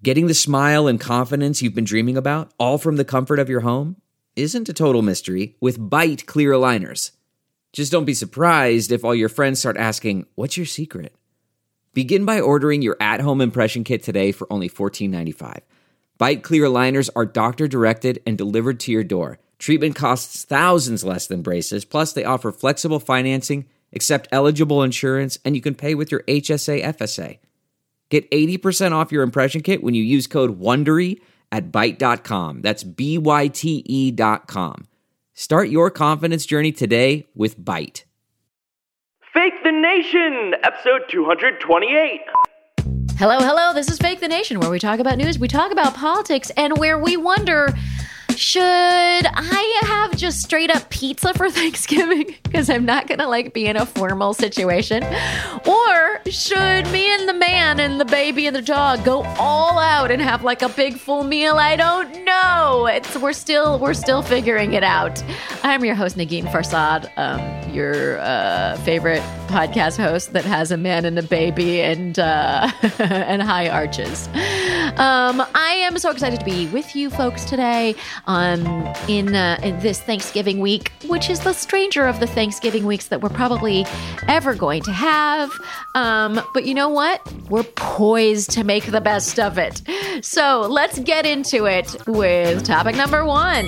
Getting the smile and confidence you've been dreaming about, all from the comfort of your home, isn't a total mystery with Byte clear aligners. Just don't be surprised if all your friends start asking, "What's your secret?" Begin by ordering your at-home impression kit today for only $14.95. Byte clear aligners are doctor-directed and delivered to your door. Treatment costs thousands less than braces, plus they offer flexible financing, accept eligible insurance, and you can pay with your HSA FSA. Get 80% off your impression kit when you use code WONDERY at Byte.com. That's BYTE.com. Start your confidence journey today with Byte. Fake the Nation, episode 228. Hello, this is Fake the Nation, where we talk about news, we talk about politics, and where we wonder, should I have just straight up pizza for Thanksgiving? Because I'm not going to be in a formal situation. Or should me and the man and the baby and the dog go all out and have a big full meal? I don't know. We're still figuring it out. I'm your host, Negin Farsad, your favorite podcast host that has a man and a baby and and high arches. I am so excited to be with you folks today in this Thanksgiving week, which is the stranger of the Thanksgiving weeks that we're probably ever going to have. But you know what? We're poised to make the best of it. So let's get into it with topic number 1.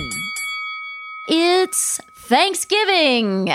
It's Thanksgiving.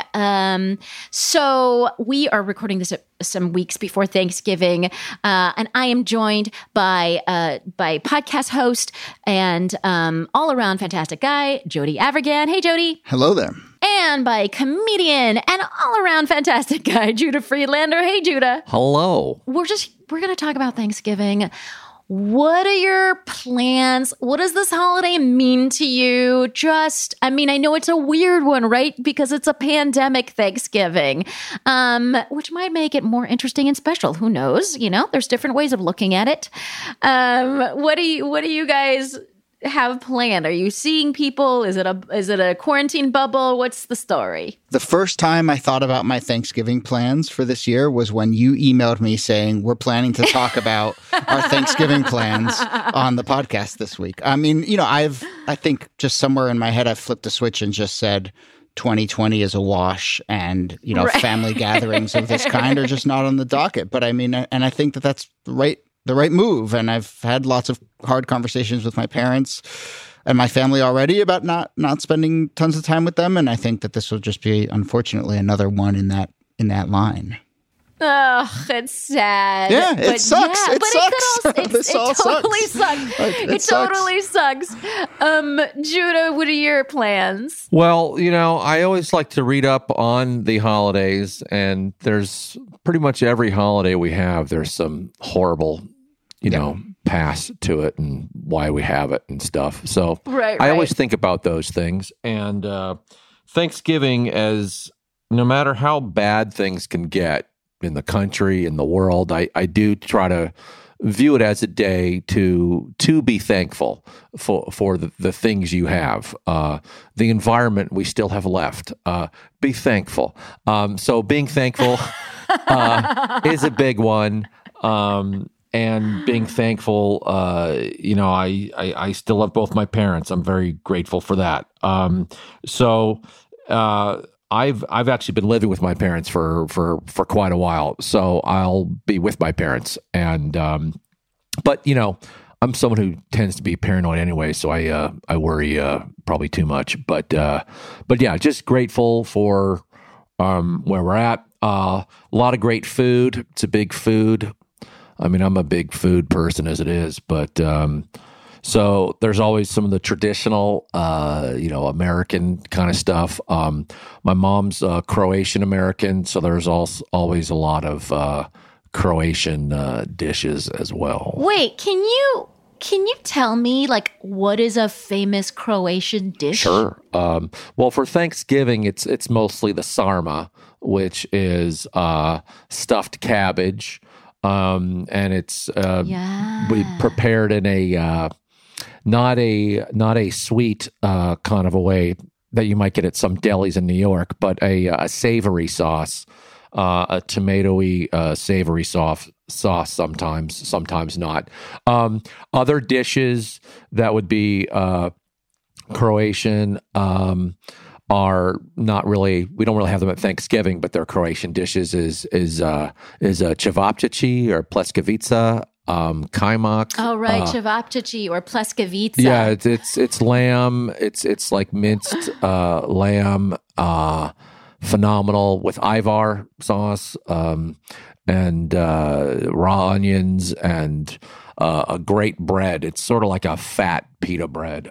So we are recording this some weeks before Thanksgiving, and I am joined by podcast host and all around fantastic guy, Jody Avirgan. Hey, Jody. Hello there. And by comedian and all around fantastic guy, Judah Friedlander. Hey, Judah. Hello. We're going to talk about Thanksgiving. What are your plans? What does this holiday mean to you? I know it's a weird one, right? Because it's a pandemic Thanksgiving, which might make it more interesting and special. Who knows? There's different ways of looking at it. What do you guys have planned? Are you seeing people? Is it a quarantine bubble? What's the story? The first time I thought about my Thanksgiving plans for this year was when you emailed me saying we're planning to talk about our Thanksgiving plans on the podcast this week. I think just somewhere in my head I've flipped a switch and just said 2020 is a wash, and right. Family gatherings of this kind are just not on the docket. But I think that's the right move. And I've had lots of hard conversations with my parents and my family already about not spending tons of time with them. And I think that this will just be, unfortunately, another one in that line. Oh, it's sad. Yeah, it sucks. Yeah, it totally sucks. It totally sucks. Judah, what are your plans? Well, I always like to read up on the holidays, and there's pretty much every holiday we have, there's some horrible, past to it and why we have it and stuff. So I always think about those things. And Thanksgiving, as no matter how bad things can get in the country, in the world, I do try to view it as a day to be thankful for the things you have, the environment we still have left. Be thankful. So being thankful is a big one. And being thankful, I still have both my parents. I'm very grateful for that. I've actually been living with my parents for quite a while, so I'll be with my parents. And but I'm someone who tends to be paranoid anyway, so I worry probably too much. But yeah, just grateful for where we're at. A lot of great food. It's a big food. I'm a big food person as it is, but so there's always some of the traditional, American kind of stuff. My mom's Croatian American, so there's also always a lot of Croatian dishes as well. Wait, can you tell me what is a famous Croatian dish? Sure. Well, for Thanksgiving, it's mostly the sarma, which is stuffed cabbage. And it's we prepared in a not a sweet kind of a way that you might get at some delis in New York, but a savory sauce a tomatoey, savory sauce sometimes not. Other dishes that would be Croatian are not really. We don't really have them at Thanksgiving, but they're Croatian dishes. Is cevapcici or pleskavica, kajmak. Oh right, cevapcici or pleskavica. Yeah, it's lamb. It's like minced lamb. Phenomenal with Ivar sauce and raw onions and a great bread. It's sort of like a fat pita bread,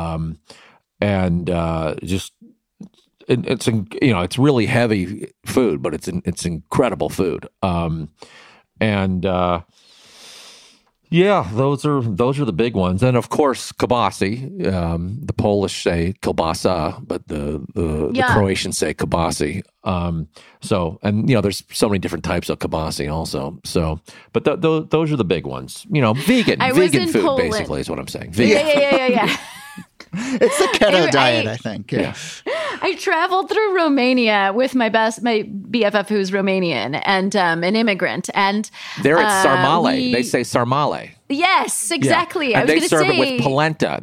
it's really heavy food, but it's incredible food. Yeah, those are the big ones, and of course kibasi. The Polish say kielbasa, but the Croatians say kibasi. There's so many different types of kibasi also. So, but those are the big ones. Vegan food Poland. basically is what I'm saying. Vegan. Yeah. It's the keto diet, I think. Yeah. I traveled through Romania with my BFF who's Romanian and an immigrant, and they're at sarmale. They say sarmale. Yes, exactly. Yeah. And they serve it with polenta.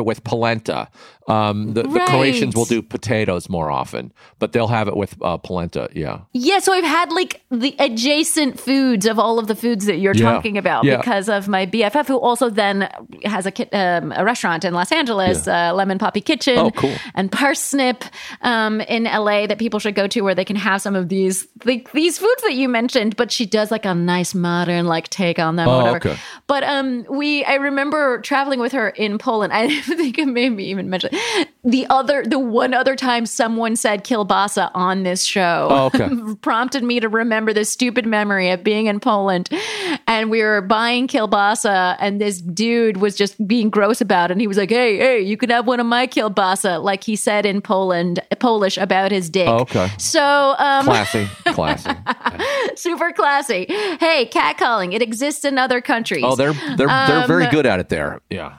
The Croatians will do potatoes more often, but they'll have it with polenta. Yeah. Yeah. So I've had like the adjacent foods of all of the foods that you're talking about because of my BFF, who also then has a restaurant in Los Angeles, Lemon Poppy Kitchen, and Parsnip in LA that people should go to, where they can have some of these foods that you mentioned. But she does like a nice modern take on them or whatever. Okay. But I remember traveling with her in Poland. I think it made me even mention the one other time someone said kielbasa on this show prompted me to remember this stupid memory of being in Poland, and we were buying kielbasa, and this dude was just being gross about it. And he was like, "Hey, you can have one of my kielbasa," like he said in Polish about his dick. Okay, so classy, super classy. Hey, catcalling, it exists in other countries. Oh, they're very good at it there. Yeah.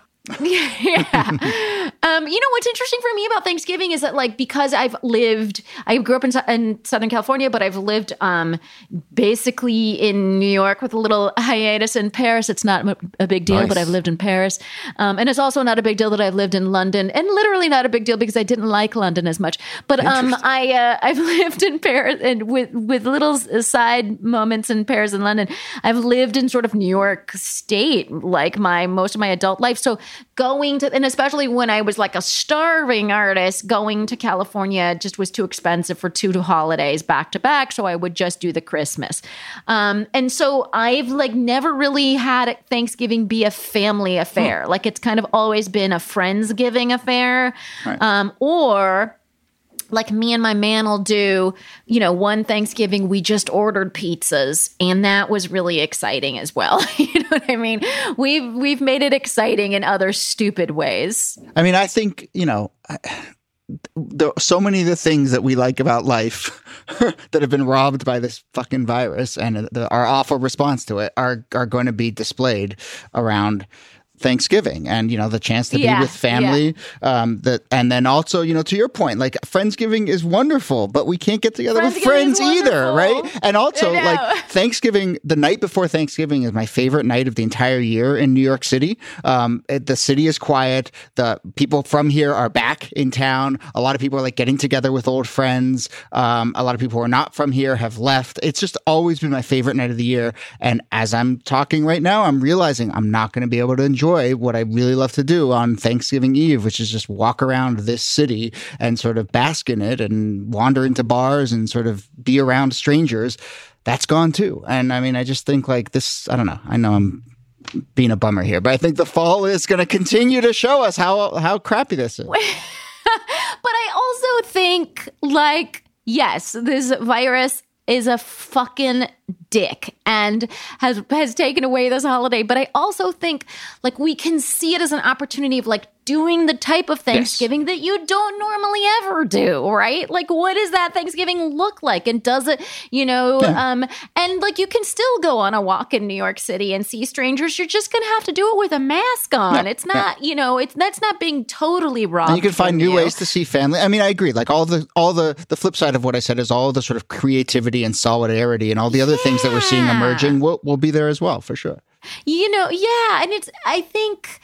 What's interesting for me about Thanksgiving is that because I grew up in Southern California, but I've lived basically in New York with a little hiatus in Paris. It's not a big deal, but I've lived in Paris. And it's also not a big deal that I've lived in London, and literally not a big deal because I didn't like London as much. But I've lived in Paris, and with little side moments in Paris and London. I've lived in sort of New York State most of my adult life. So going to, and especially when I was like a starving artist, going to California just was too expensive for 2 holidays back to back. So I would just do the Christmas. And so I've never really had Thanksgiving be a family affair. It's kind of always been a Friendsgiving affair. Right. Or me and my man will do, one Thanksgiving, we just ordered pizzas, and that was really exciting as well. You know what I mean? We've made it exciting in other stupid ways. I mean, I think, so many of the things that we like about life that have been robbed by this fucking virus and our awful response to it are going to be displayed around Thanksgiving, and the chance to be with family, and then also to your point, Friendsgiving is wonderful, but we can't get together with friends either, right? And also Thanksgiving, the night before Thanksgiving is my favorite night of the entire year in New York City. The city is quiet, the people from here are back in town, a lot of people are getting together with old friends, a lot of people who are not from here have left. It's just always been my favorite night of the year, and as I'm talking right now, I'm realizing I'm not going to be able to enjoy what I really love to do on Thanksgiving Eve, which is just walk around this city and sort of bask in it and wander into bars and sort of be around strangers. That's gone too. And I mean, I just think this, I don't know. I know I'm being a bummer here, but I think the fall is going to continue to show us how crappy this is. But I also think yes, this virus is a fucking dick and has taken away this holiday. But I also think we can see it as an opportunity of doing the type of Thanksgiving that you don't normally ever do, right? Like, what does that Thanksgiving look like? And does it, and like you can still go on a walk in New York City and see strangers. You're just going to have to do it with a mask on. It's not, that's not being totally robbed. And you can find new ways to see family. I mean, I agree. Like all the flip side of what I said is all the sort of creativity and solidarity and all the other things that we're seeing emerging will be there as well, for sure. And I think,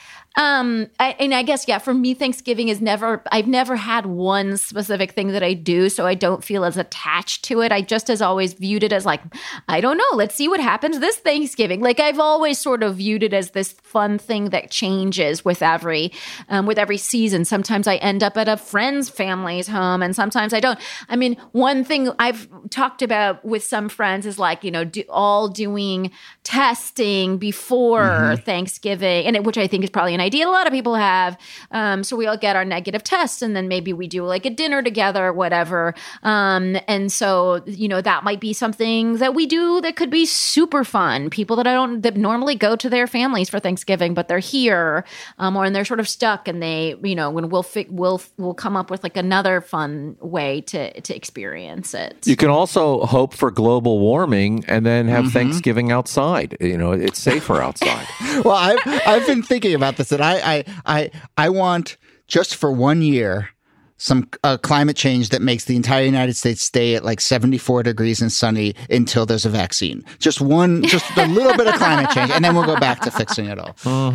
I guess, for me, Thanksgiving I've never had one specific thing that I do, so I don't feel as attached to it. I just has always viewed it as like, I don't know, let's see what happens this Thanksgiving. Like I've always sort of viewed it as this fun thing that changes with every season. Sometimes I end up at a friend's family's home and sometimes I don't. I mean, one thing I've talked about with some friends is like, all doing testing before Thanksgiving, which I think is probably an idea a lot of people have. So we all get our negative tests and then maybe we do like a dinner together or whatever. And so, that might be something that we do that could be super fun. People that normally go to their families for Thanksgiving, but they're here, and they're sort of stuck and they, when we'll come up with like another fun way to experience it. You can also hope for global warming and then have Thanksgiving outside. It's safer outside. Well, I've been thinking about this, and I want, just for 1 year, some climate change that makes the entire United States stay at like 74 degrees and sunny until there's a vaccine. Just a little bit of climate change, and then we'll go back to fixing it all.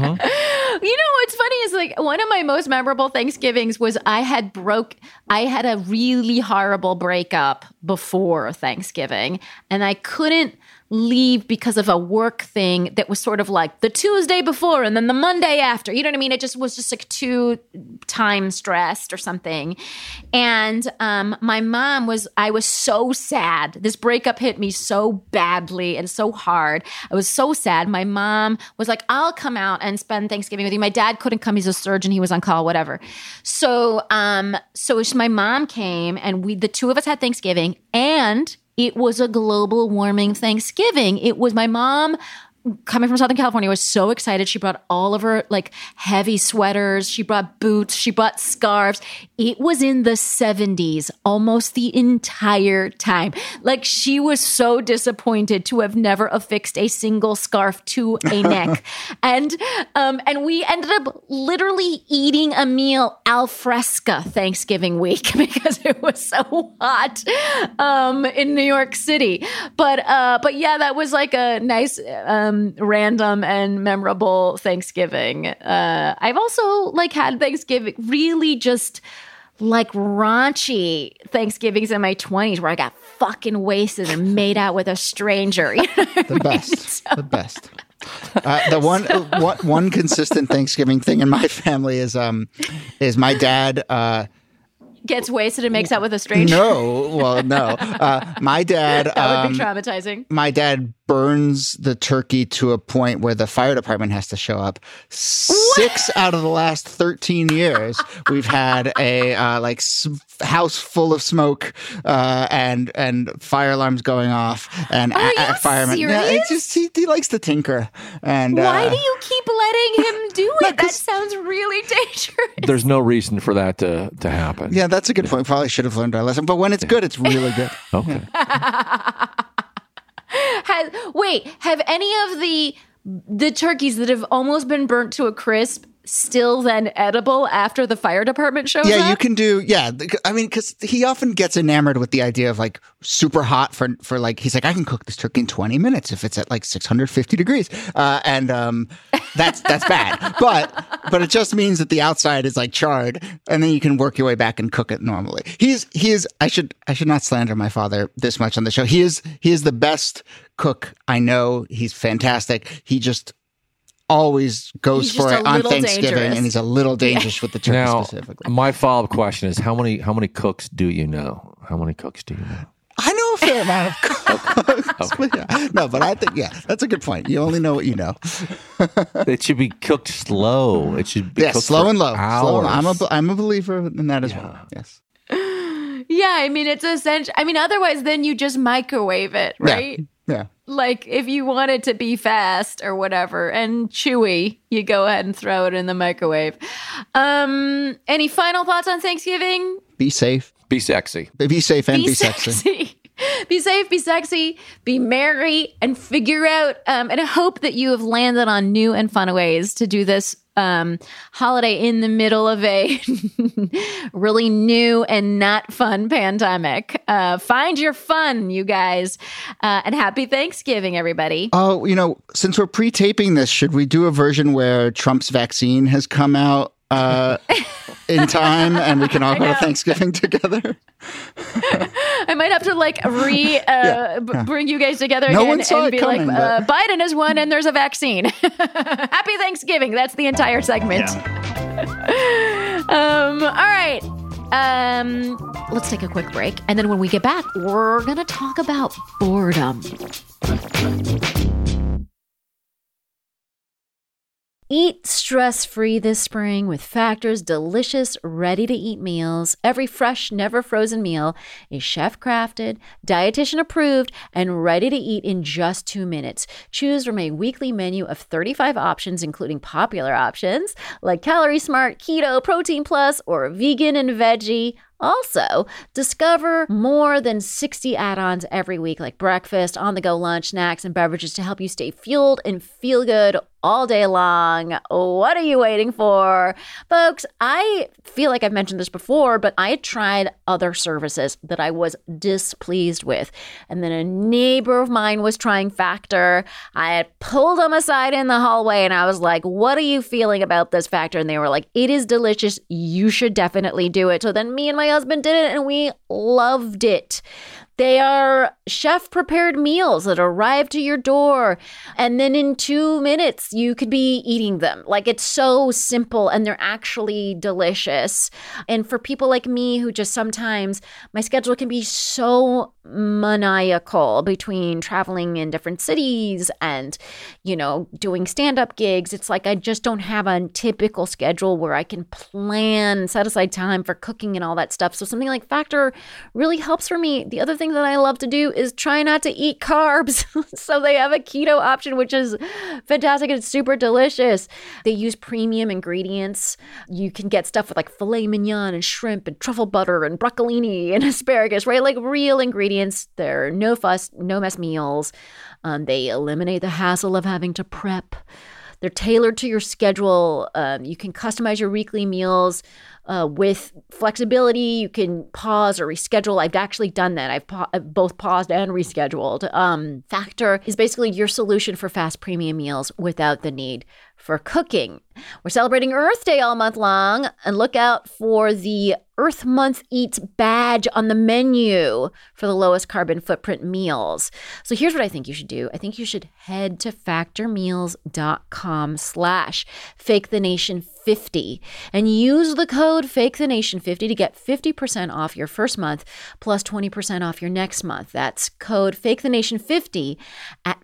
What's funny is like one of my most memorable Thanksgivings was I had a really horrible breakup before Thanksgiving, and I couldn't leave because of a work thing that was sort of like the Tuesday before and then the Monday after. You know what I mean? It just was just like too time stressed or something. And I was so sad. This breakup hit me so badly and so hard. I was so sad. My mom was like, I'll come out and spend Thanksgiving with you. My dad couldn't come. He's a surgeon. He was on call, whatever. So my mom came and the two of us had Thanksgiving, and it was a global warming Thanksgiving. It was my mom coming from Southern California was so excited. She brought all of her like heavy sweaters. She brought boots. She brought scarves. It was in the 70s almost the entire time. Like she was so disappointed to have never affixed a single scarf to a neck. And we ended up literally eating a meal al fresco Thanksgiving week because it was so hot in New York City. But yeah, that was like a nice random and memorable Thanksgiving. I've also like had Thanksgiving really just like raunchy Thanksgivings in my 20s where I got fucking wasted and made out with a stranger. The best. The one consistent Thanksgiving thing in my family is my dad gets wasted and makes out with a stranger. No. My dad that would be traumatizing. My dad burns the turkey to a point where the fire department has to show up. 6 out of the last 13 years, we've had a house full of smoke and fire alarms going off and firemen. Serious? Yeah, it's just he likes to tinker. And why do you keep letting him do it? That sounds really dangerous. There's no reason for that to happen. Yeah, that's a good point. Probably should have learned our lesson. But when it's good, it's really good. Okay. Have any of the turkeys that have almost been burnt to a crisp still then edible after the fire department shows up? Yeah, you can do. Yeah, I mean, because he often gets enamored with the idea of like super hot for like he's like, I can cook this turkey in 20 minutes if it's at like 650 degrees, and that's bad. But it just means that the outside is like charred, and then you can work your way back and cook it normally. He is. I should not slander my father this much on the show. He is the best cook I know. He's fantastic. He just always goes for it on Thanksgiving, dangerous. And he's a little dangerous with the turkey now, specifically. My follow-up question is, how many cooks do you know? How many cooks do you know? I know a fair amount of cooks. Okay. Yeah. No, but I think, that's a good point. You only know what you know. It should be cooked slow. It should be cooked slow and low. Hours. I'm a believer in that as well. Yes. Yeah, I mean, it's essential. I mean, otherwise, then you just microwave it, right? Yeah. Like if you want it to be fast or whatever and chewy, you go ahead and throw it in the microwave. Any final thoughts on Thanksgiving? Be safe. Be sexy. Be safe and be sexy. Be safe, be sexy, be merry, and figure out, and I hope that you have landed on new and fun ways to do this holiday in the middle of a really new and not fun pandemic. Find your fun, you guys, and happy Thanksgiving, everybody. Oh, since we're pre-taping this, should we do a version where Trump's vaccine has come out in time and we can all go to Thanksgiving together? I might have to bring you guys together no again one saw and it be coming, like, Biden has won and there's a vaccine. Happy Thanksgiving. That's the entire segment. Yeah. All right. Let's take a quick break. And then when we get back, we're going to talk about boredom. Eat stress-free this spring with Factor's delicious, ready-to-eat meals. Every fresh, never-frozen meal is chef-crafted, dietitian-approved, and ready to eat in just 2 minutes. Choose from a weekly menu of 35 options, including popular options like Calorie Smart, Keto, Protein Plus, or Vegan and Veggie. Also, discover more than 60 add-ons every week, like breakfast, on-the-go lunch, snacks, and beverages to help you stay fueled and feel good all day long. What are you waiting for? Folks, I feel like I've mentioned this before, but I had tried other services that I was displeased with. And then a neighbor of mine was trying Factor. I had pulled them aside in the hallway and I was like, what are you feeling about this Factor? And they were like, it is delicious. You should definitely do it. So then me and my husband did it and we loved it. They are chef-prepared meals that arrive to your door, and then in 2 minutes, you could be eating them. Like, it's so simple, and they're actually delicious. And for people like me who just sometimes, my schedule can be so maniacal between traveling in different cities and, doing stand-up gigs. It's like I just don't have a typical schedule where I can plan, set aside time for cooking and all that stuff. So something like Factor really helps for me. The other thing that I love to do is try not to eat carbs. So they have a keto option, which is fantastic. It's super delicious. They use premium ingredients. You can get stuff with like filet mignon and shrimp and truffle butter and broccolini and asparagus, right? Like real ingredients. They're no fuss, no mess meals. They eliminate the hassle of having to prep. They're tailored to your schedule. You can customize your weekly meals with flexibility. You can pause or reschedule. I've actually done that. I've both paused and rescheduled. Factor is basically your solution for fast premium meals without the need for cooking. We're celebrating Earth Day all month long, and look out for the Earth Month Eats badge on the menu for the lowest carbon footprint meals. So here's what I think you should do. I think you should head to factormeals.com/fakethenation50 and use the code fakethenation50 to get 50% off your first month plus 20% off your next month. That's code fakethenation50 at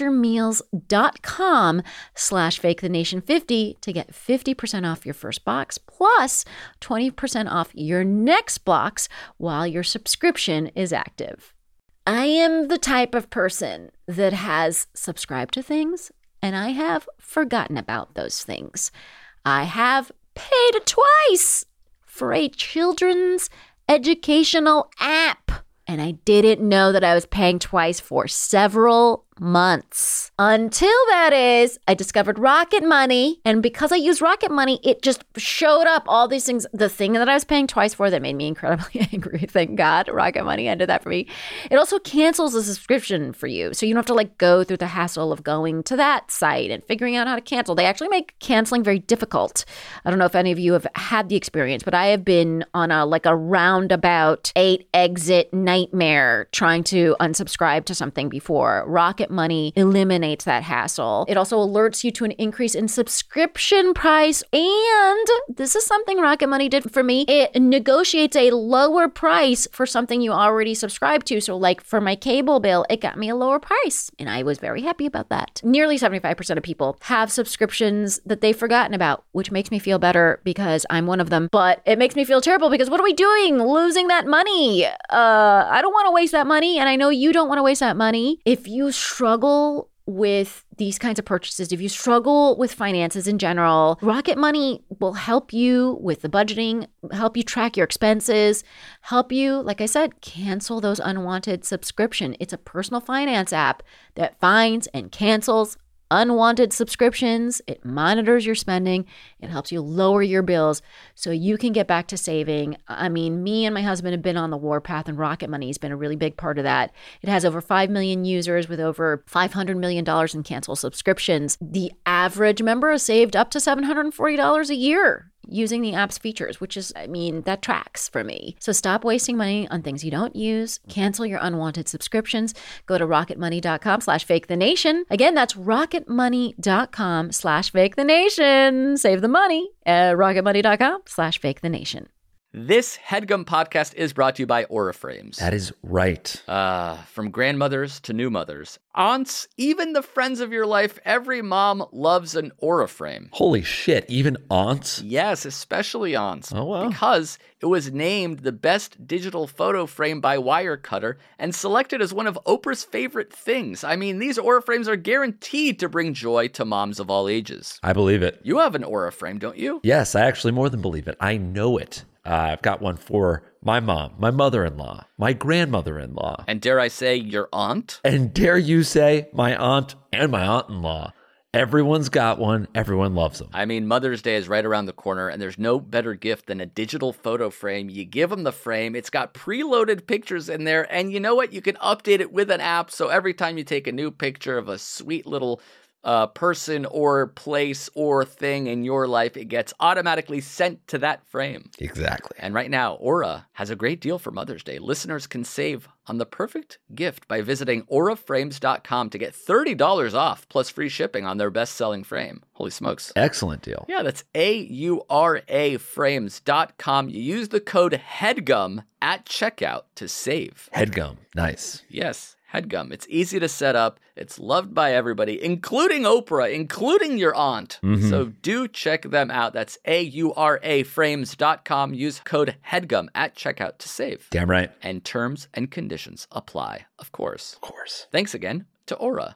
factormeals.com/fakethenation50 to get 50% off your first box plus 20% off your next box while your subscription is active. I am the type of person that has subscribed to things and I have forgotten about those things. I have paid twice for a children's educational app, and I didn't know that I was paying twice for several months. Until that is, I discovered Rocket Money, and because I use Rocket Money, it just showed up all these things. The thing that I was paying twice for that made me incredibly angry. Thank God Rocket Money ended that for me. It also cancels the subscription for you, so you don't have to go through the hassle of going to that site and figuring out how to cancel. They actually make canceling very difficult. I don't know if any of you have had the experience, but I have been on a roundabout 8-exit nightmare trying to unsubscribe to something before. Rocket Money eliminates that hassle. It also alerts you to an increase in subscription price. And this is something Rocket Money did for me. It negotiates a lower price for something you already subscribe to. So for my cable bill, it got me a lower price. And I was very happy about that. Nearly 75% of people have subscriptions that they've forgotten about, which makes me feel better because I'm one of them. But it makes me feel terrible because what are we doing? Losing that money. I don't want to waste that money. And I know you don't want to waste that money. If you struggle with these kinds of purchases, if you struggle with finances in general, Rocket Money will help you with the budgeting, help you track your expenses, help you, like I said, cancel those unwanted subscriptions. It's a personal finance app that finds and cancels unwanted subscriptions. It monitors your spending. It helps you lower your bills so you can get back to saving. I mean, me and my husband have been on the warpath, and Rocket Money has been a really big part of that. It has over 5 million users with over $500 million in canceled subscriptions. The average member has saved up to $740 a year using the app's features, which is, I mean, that tracks for me. So stop wasting money on things you don't use. Cancel your unwanted subscriptions. Go to rocketmoney.com/fakethenation. Again, that's rocketmoney.com/fakethenation. Save the money at rocketmoney.com/fakethenation. This HeadGum podcast is brought to you by Aura Frames. That is right. From grandmothers to new mothers, aunts, even the friends of your life, every mom loves an Aura Frame. Holy shit, even aunts? Yes, especially aunts. Oh, wow. Because it was named the best digital photo frame by Wirecutter and selected as one of Oprah's favorite things. I mean, these Aura Frames are guaranteed to bring joy to moms of all ages. I believe it. You have an Aura Frame, don't you? Yes, I actually more than believe it. I know it. I've got one for my mom, my mother-in-law, my grandmother-in-law. And dare I say, your aunt? And dare you say, my aunt and my aunt-in-law. Everyone's got one. Everyone loves them. I mean, Mother's Day is right around the corner, and there's no better gift than a digital photo frame. You give them the frame. It's got preloaded pictures in there, and you know what? You can update it with an app, so every time you take a new picture of a sweet little person or place or thing in your life, it gets automatically sent to that frame. Exactly. And right now, Aura has a great deal for Mother's Day. Listeners can save on the perfect gift by visiting auraframes.com to get $30 off plus free shipping on their best-selling frame. Holy smokes. Excellent deal. Yeah, that's auraframes.com. You use the code HEADGUM at checkout to save. HeadGum. Nice. Yes. HeadGum. It's easy to set up. It's loved by everybody, including Oprah, including your aunt. Mm-hmm. So do check them out. That's auraframes.com. Use code HEADGUM at checkout to save. Damn right. And terms and conditions apply, of course. Of course. Thanks again to Aura.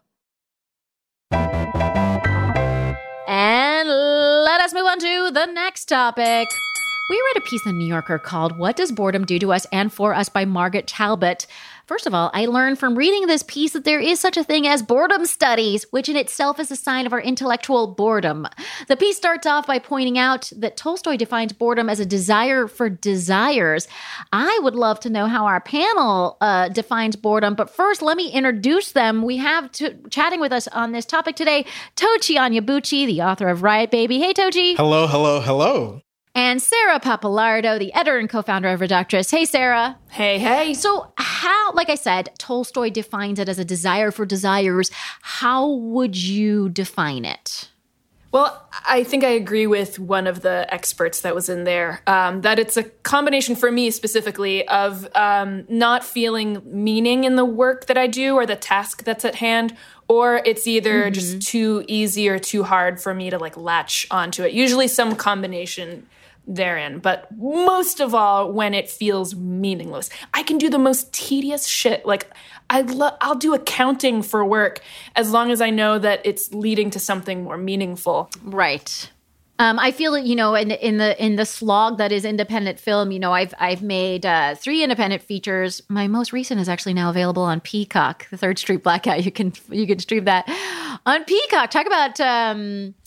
And let us move on to the next topic. We read a piece in the New Yorker called What Does Boredom Do to Us and For Us by Margaret Talbot. First of all, I learned from reading this piece that there is such a thing as boredom studies, which in itself is a sign of our intellectual boredom. The piece starts off by pointing out that Tolstoy defines boredom as a desire for desires. I would love to know how our panel defines boredom, but first let me introduce them. We have chatting with us on this topic today, Tochi Onyebuchi, the author of Riot Baby. Hey, Tochi. Hello, hello, hello. And Sarah Pappalardo, the editor and co-founder of Reductress. Hey, Sarah. Hey, hey. So how, like I said, Tolstoy defines it as a desire for desires. How would you define it? Well, I think I agree with one of the experts that was in there, that it's a combination for me specifically of not feeling meaning in the work that I do or the task that's at hand, or it's either just too easy or too hard for me to like latch onto it. Usually some combination therein, but most of all when it feels meaningless. I can do the most tedious shit. Like I'll do accounting for work as long as I know that it's leading to something more meaningful. Right. I feel that, you know, in the slog that is independent film, you know, I've made 3 independent features. My most recent is actually now available on Peacock, The Third Street Blackout. You can stream that on Peacock. Talk about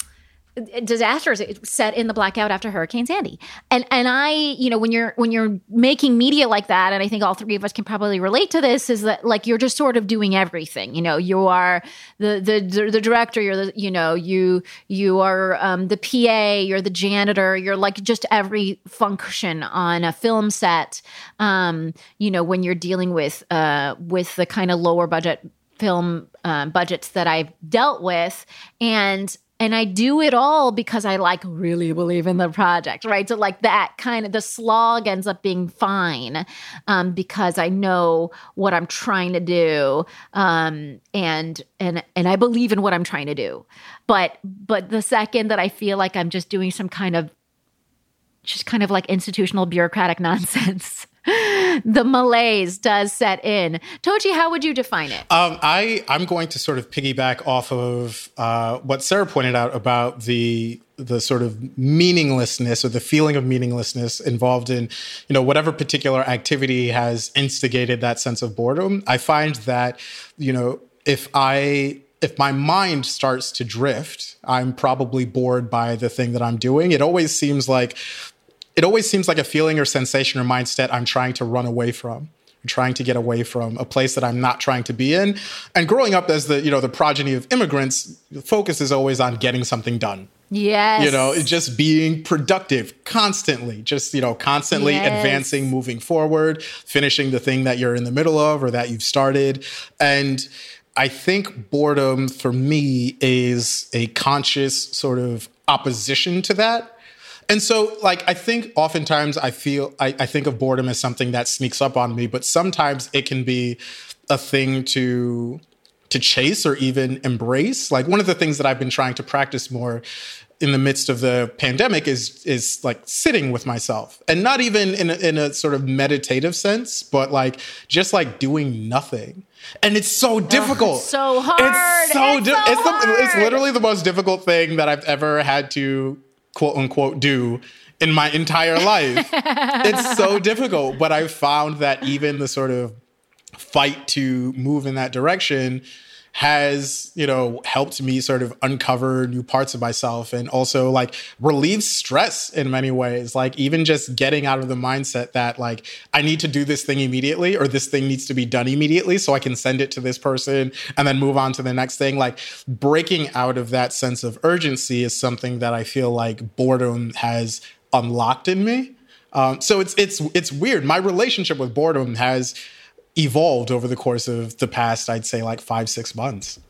disasters set in the blackout after Hurricane Sandy. And I, you know, when you're making media like that, and I think all 3 of us can probably relate to this, is that like you're just sort of doing everything. You know, you are the director, you're the, you know, you are the PA, you're the janitor, you're like just every function on a film set. You know, when you're dealing with the kind of lower budget film budgets that I've dealt with, and I do it all because I like really believe in the project, right? So like that kind of the slog ends up being fine because I know what I'm trying to do, and I believe in what I'm trying to do. But the second that I feel like I'm just doing some kind of like institutional bureaucratic nonsense, the malaise does set in. Tochi, how would you define it? I'm going to sort of piggyback off of what Sarah pointed out about the sort of meaninglessness or the feeling of meaninglessness involved in, whatever particular activity has instigated that sense of boredom. I find that, if my mind starts to drift, I'm probably bored by the thing that I'm doing. It always seems like a feeling or sensation or mindset I'm trying to run away from. I'm trying to get away from a place that I'm not trying to be in. And growing up as the progeny of immigrants, the focus is always on getting something done. Yes. Just being productive constantly, constantly advancing, moving forward, finishing the thing that you're in the middle of or that you've started. And I think boredom for me is a conscious sort of opposition to that. And so, I think oftentimes I think of boredom as something that sneaks up on me, but sometimes it can be a thing to chase or even embrace. Like, one of the things that I've been trying to practice more in the midst of the pandemic is like sitting with myself, and not even in a sort of meditative sense, but just doing nothing. And it's so difficult. It's so hard. It's literally the most difficult thing that I've ever had to quote unquote do in my entire life. It's so difficult, but I've found that even the sort of fight to move in that direction has, helped me sort of uncover new parts of myself and also relieve stress in many ways. Even just getting out of the mindset that I need to do this thing immediately, or this thing needs to be done immediately so I can send it to this person and then move on to the next thing. Breaking out of that sense of urgency is something that I feel like boredom has unlocked in me. So it's weird. My relationship with boredom has evolved over the course of the past, I'd say 5-6 months.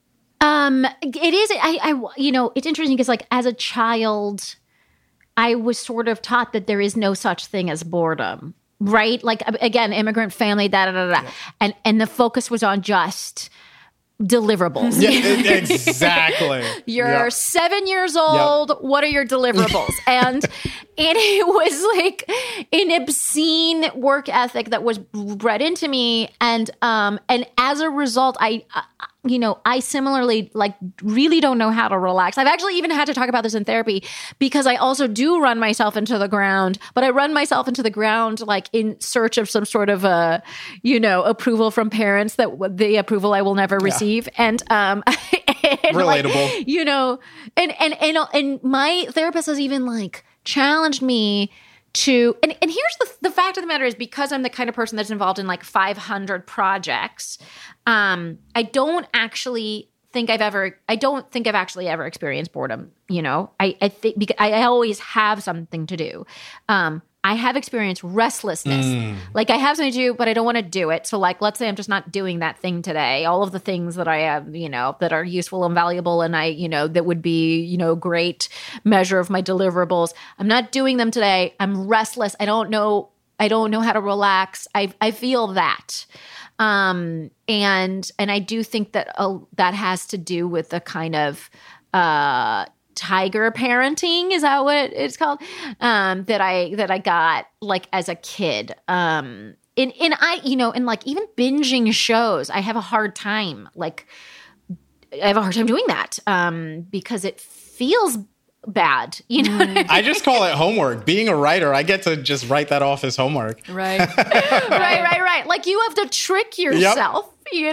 It is. It's interesting because as a child, I was sort of taught that there is no such thing as boredom, right? Again, immigrant family, Yeah. and the focus was on just deliverables. Yeah, exactly. You're 7 years old. Yep. What are your deliverables? And it was an obscene work ethic that was bred into me. And as a result, I similarly really don't know how to relax. I've actually even had to talk about this in therapy because I also do run myself into the ground, but I run myself into the ground in search of some sort of approval from parents, that the approval I will never receive. And relatable. And my therapist has even challenged me to, and here's the fact of the matter is, because I'm the kind of person that's involved in 500 projects, I don't think I've actually ever experienced boredom. I think because I always have something to do. I have experienced restlessness. I have something to do, but I don't want to do it. So let's say I'm just not doing that thing today. All of the things that I have, that are useful and valuable, and that would be, great measure of my deliverables. I'm not doing them today. I'm restless. I don't know how to relax. I feel that. And I do think that that has to do with the kind of, tiger parenting, is that what it's called? That I got as a kid. And I, even binging shows, I have a hard time. Doing that because it feels bad. You know what I mean? I just call it homework. Being a writer, I get to just write that off as homework. Right. right. You have to trick yourself,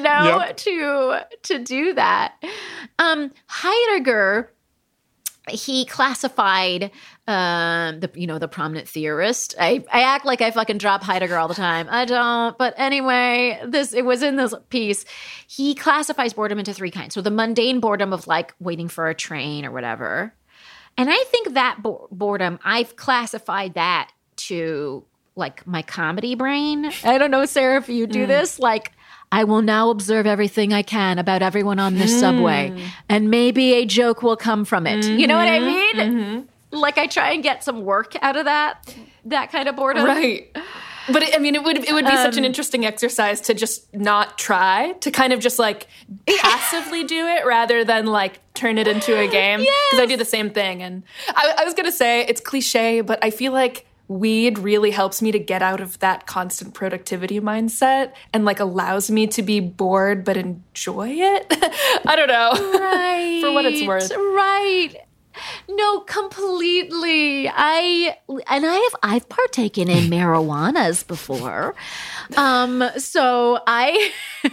to do that. Heidegger, he classified the prominent theorist. I act like I fucking drop Heidegger all the time. I don't. But anyway, it was in this piece. He classifies boredom into 3 kinds. So the mundane boredom of waiting for a train or whatever. And I think that boredom, I've classified that to my comedy brain. I don't know, Sarah, if you do this, I will now observe everything I can about everyone on this subway, and maybe a joke will come from it. You know what I mean? Mm-hmm. I try and get some work out of that kind of boredom. Right. But it would be such an interesting exercise to just not try, to kind of just passively do it rather than turn it into a game. Because I do the same thing. And I was going to say it's cliche, but I feel like weed really helps me to get out of that constant productivity mindset and like allows me to be bored but enjoy it. I don't know. Right. For what it's worth. Right. No, completely. I've partaken in marijuanas before. So I,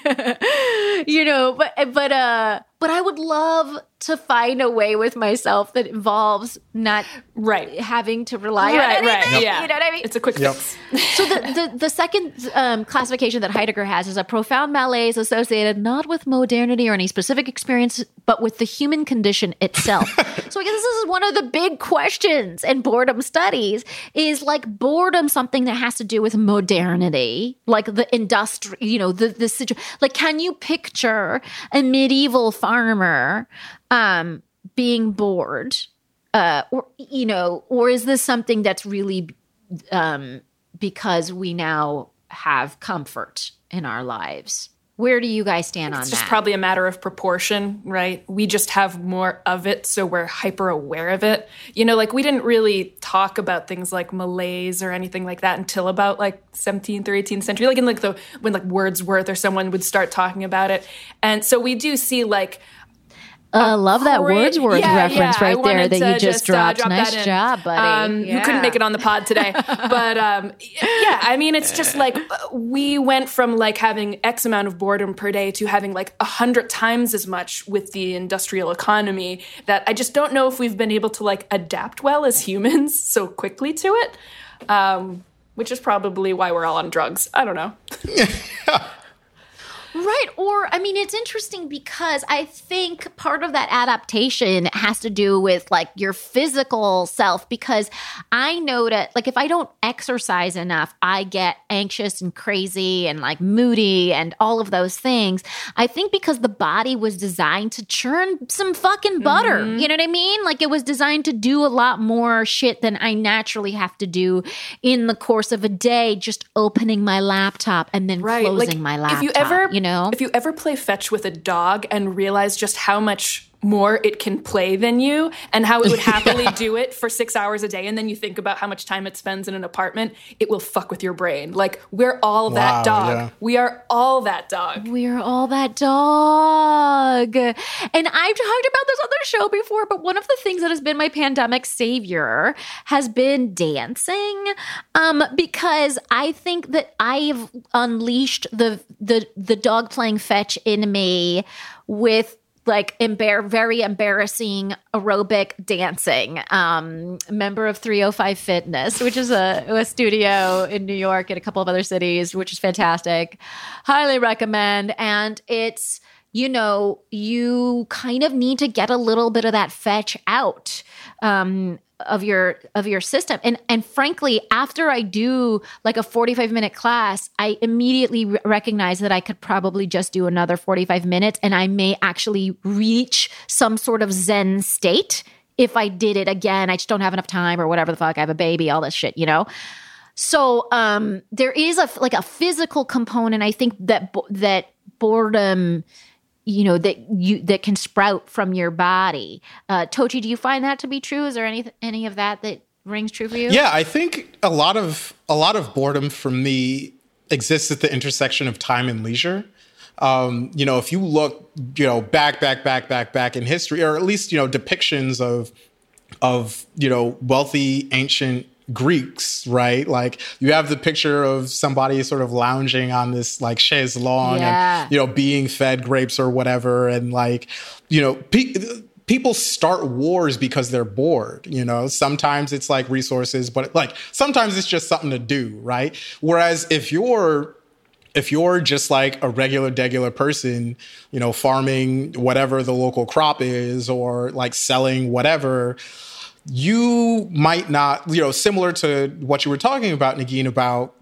but I would love to find a way with myself that involves not having to rely on anything. Right. Yeah. You know what I mean? It's a quick fix. So the second classification that Heidegger has is a profound malaise associated not with modernity or any specific experience, but with the human condition itself. So I guess this is one of the big questions in boredom studies is like boredom something that has to do with modernity, like the industry, the situation. Like, can you picture a medieval farmer being bored? Or is this something that's really because we now have comfort in our lives? Where do you guys stand on that? It's just probably a matter of proportion, right? We just have more of it, so we're hyper aware of it. Like we didn't really talk about things like malaise or anything like that until about like 17th or 18th century, like in like when like Wordsworth or someone would start talking about it. And so we do see like love that Wordsworth reference right there that you just dropped. Nice job, buddy. You couldn't make it on the pod today. But I mean, it's just like we went from like having X amount of boredom per day to having like 100 times as much with the industrial economy that I just don't know if we've been able to like adapt well as humans so quickly to it, which is probably why we're all on drugs. I don't know. Right. Or, I mean, it's interesting because I think part of that adaptation has to do with like your physical self, because I know that like if I don't exercise enough, I get anxious and crazy and like moody and all of those things. I think because the body was designed to churn some fucking butter. You know what I mean? Like it was designed to do a lot more shit than I naturally have to do in the course of a day, just opening my laptop and then closing my laptop. If you ever play fetch with a dog and realize just how much more it can play than you and how it would happily do it for 6 hours a day, and then you think about how much time it spends in an apartment, it will fuck with your brain. Like, we're all that dog. Yeah. We are all that dog. We are all that dog. And I've talked about this on the show before, but one of the things that has been my pandemic savior has been dancing, because I think that I've unleashed the dog playing fetch in me with like very embarrassing aerobic dancing. Member of 305 Fitness, which is a studio in New York and a couple of other cities, which is fantastic. Highly recommend. And it's, you kind of need to get a little bit of that fetch out of your system. And frankly, after I do like a 45-minute class, I immediately recognize that I could probably just do another 45 minutes and I may actually reach some sort of Zen state if I did it again. I just don't have enough time or whatever the fuck. I have a baby, all this shit, So there is a physical component. I think that boredom, that can sprout from your body. Tochi, do you find that to be true? Is there any of that rings true for you? Yeah, I think a lot of boredom for me exists at the intersection of time and leisure. If you look, back in history, or at least, depictions of wealthy ancient Greeks, right? Like you have the picture of somebody sort of lounging on this like chaise longue and, being fed grapes or whatever. And like, people start wars because they're bored, sometimes it's like resources, but like sometimes it's just something to do, right? Whereas if you're just like a regular person, farming whatever the local crop is or like selling whatever, you might not, similar to what you were talking about, Negin, about,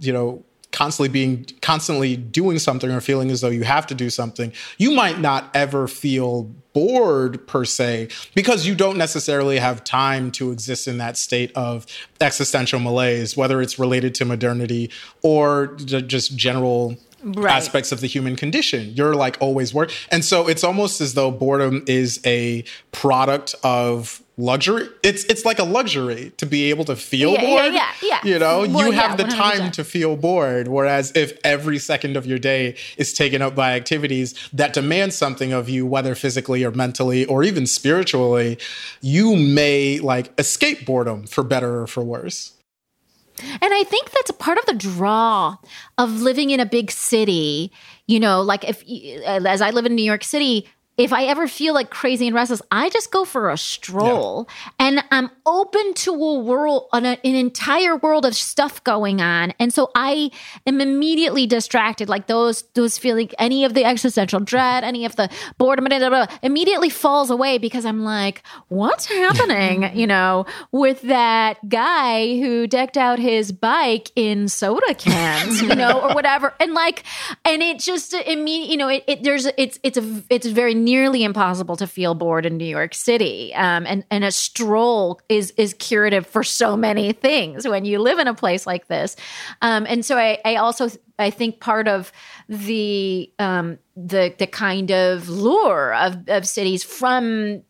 constantly doing something or feeling as though you have to do something. You might not ever feel bored per se because you don't necessarily have time to exist in that state of existential malaise, whether it's related to modernity or just general aspects of the human condition. You're like always work. And so it's almost as though boredom is a product of luxury. It's like a luxury to be able to feel bored. Yeah. You know, Well, you have the 100%. time to feel bored. Whereas if every second of your day is taken up by activities that demand something of you, whether physically or mentally or even spiritually, you may like escape boredom for better or for worse. And I think that's a part of the draw of living in a big city. You know, like as I live in New York City, if I ever feel like crazy and restless, I just go for a stroll, and I'm open to a world, an entire world of stuff going on. And so I am immediately distracted, like those feeling, any of the existential dread, any of the boredom, immediately falls away because I'm like, what's happening, you know, with that guy who decked out his bike in soda cans, you know, or whatever. And like, and it just, you know, it's very nearly impossible to feel bored in New York City. And a stroll is curative for so many things when you live in a place like this. And so I think part of the kind of lure of cities from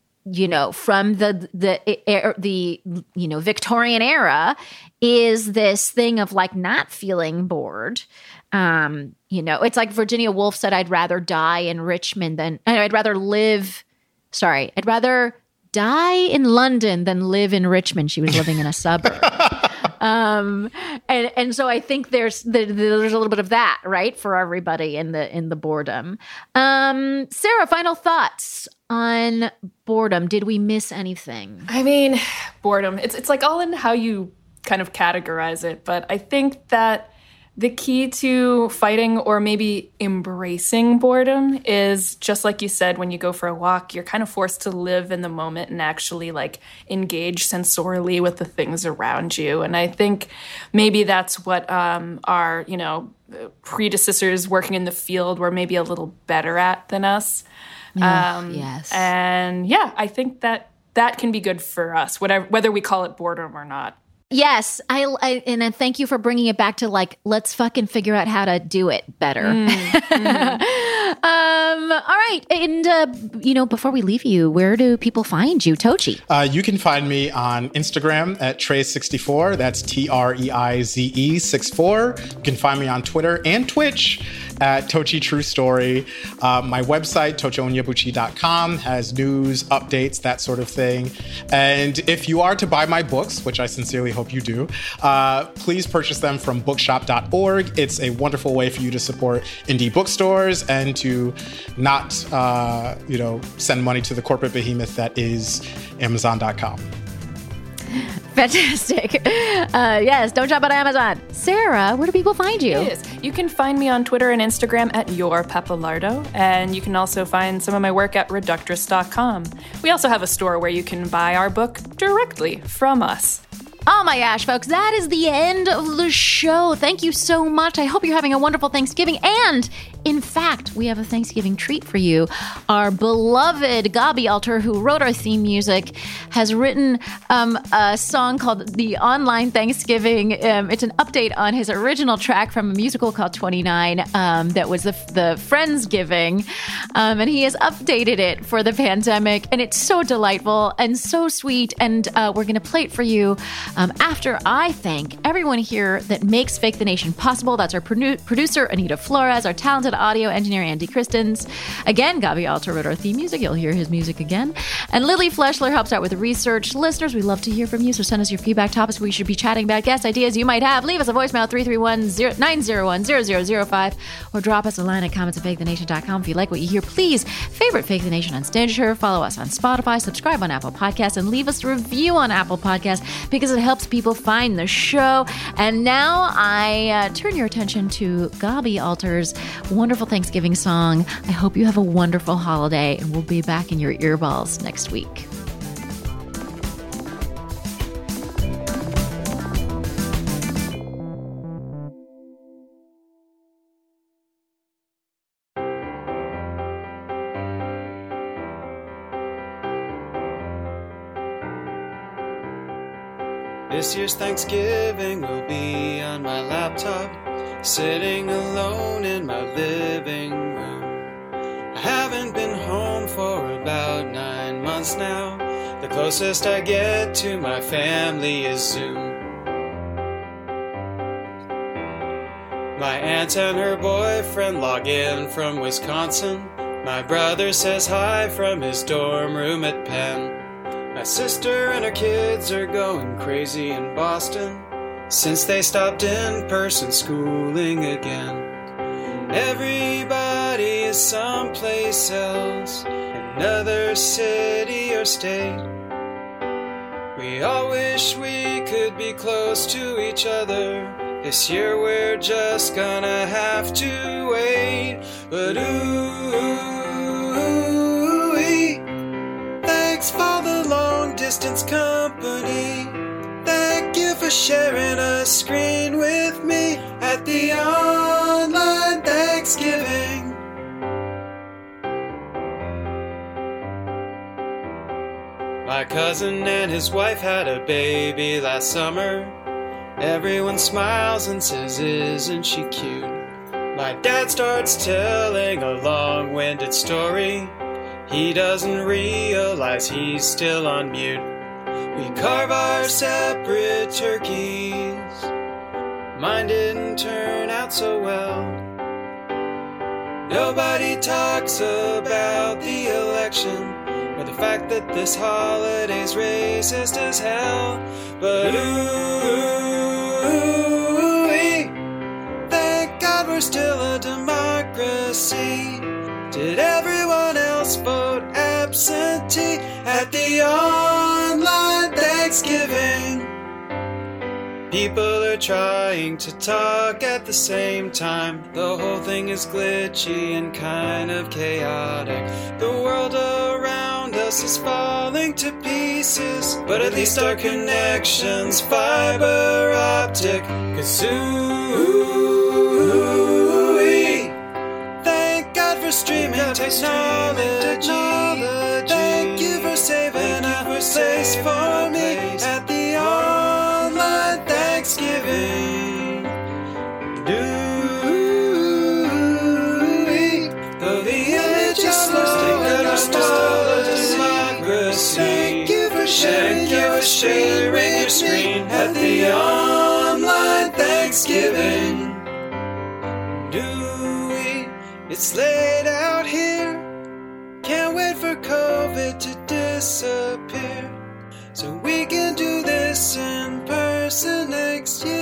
the Victorian era is this thing of like not feeling bored. You know, it's like Virginia Woolf said, I'd rather die in I'd rather die in London than live in Richmond. She was living in a suburb. And so I think there's a little bit of that, right, for everybody in the boredom. Sarah, final thoughts on boredom. Did we miss anything? I mean, boredom. It's like all in how you kind of categorize it, but I think that the key to fighting or maybe embracing boredom is, just like you said, when you go for a walk, you're kind of forced to live in the moment and actually like engage sensorially with the things around you. And I think maybe that's what our, you know, predecessors working in the field were maybe a little better at than us. Yes. And yeah, I think that can be good for us, whether we call it boredom or not. Yes, and thank you for bringing it back to like, let's fucking figure out how to do it better. All right, and you know, before we leave you, where do people find you, Tochi? You can find me on Instagram at Trey64. That's TREIZE 64. You can find me on Twitter and Twitch at Tochi True Story. My website, tochionyabuchi.com, has news, updates, that sort of thing. And if you are to buy my books, which I sincerely hope you do, please purchase them from bookshop.org. It's a wonderful way for you to support indie bookstores and to not, send money to the corporate behemoth that is Amazon.com. Fantastic. Yes, don't shop on Amazon. Sarah, where do people find you? Yes. You can find me on Twitter and Instagram at YourPapalardo, and you can also find some of my work at Reductress.com. We also have a store where you can buy our book directly from us. Oh my gosh, folks, that is the end of the show. Thank you so much. I hope you're having a wonderful Thanksgiving. And in fact, we have a Thanksgiving treat for you. Our beloved Gabi Alter, who wrote our theme music, has written a song called The Online Thanksgiving. It's an update on his original track from a musical called 29 that was the Friendsgiving. And he has updated it for the pandemic. And it's so delightful and so sweet. And we're going to play it for you after I thank everyone here that makes Fake the Nation possible. That's our producer, Anita Flores, our talented audio engineer, Andy Christens. Again, Gabi Alter wrote our theme music. You'll hear his music again. And Lily Fleschler helps out with research. Listeners, we love to hear from you, so send us your feedback, topics we should be chatting about, guest ideas you might have. Leave us a voicemail, 331-901-0005, or drop us a line at comments@fakethenation.com. If you like what you hear, please favorite Fake the Nation on Stitcher, follow us on Spotify, subscribe on Apple Podcasts, and leave us a review on Apple Podcasts because it helps people find the show. And now I turn your attention to Gabi Alter's wonderful Thanksgiving song. I hope you have a wonderful holiday, and we'll be back in your earballs next week. This year's Thanksgiving will be on my laptop, sitting alone in my living room. I haven't been home for about 9 months now. The closest I get to my family is Zoom. My aunt and her boyfriend log in from Wisconsin. My brother says hi from his dorm room at Penn. My sister and her kids are going crazy in Boston since they stopped in-person schooling again. Everybody is someplace else, another city or state. We all wish we could be close to each other. This year we're just gonna have to wait. But ooh-wee, thanks for the long distance company. Thank you for sharing a screen with me at the online Thanksgiving. My cousin and his wife had a baby last summer. Everyone smiles and says, isn't she cute? My dad starts telling a long-winded story. He doesn't realize he's still on mute. We carve our separate turkeys. Mine didn't turn out so well. Nobody talks about the election or the fact that this holiday's racist as hell. But ooh-wee, thank God we're still a democracy. Did everyone else vote absentee at the online Thanksgiving? People are trying to talk at the same time. The whole thing is glitchy and kind of chaotic. The world around us is falling to pieces, but at least our connection's fiber optic. 'Cause ooh-wee, thank God for streaming technology. Thank you for saving a space for me at the online Thanksgiving. Ooh-wee, though the image is slow and we're still a democracy. Thank you for sharing your screen at the online Thanksgiving. It's late out here. Can't wait for COVID to disappear so we can do this in person next year.